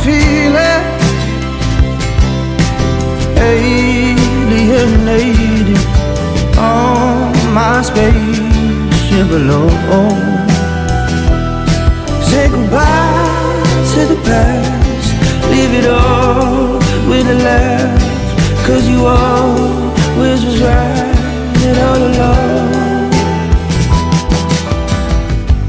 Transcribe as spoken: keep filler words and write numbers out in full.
feeling alienated on my spaceship alone. Say goodbye to the past, leave it all with a laugh, 'cause you are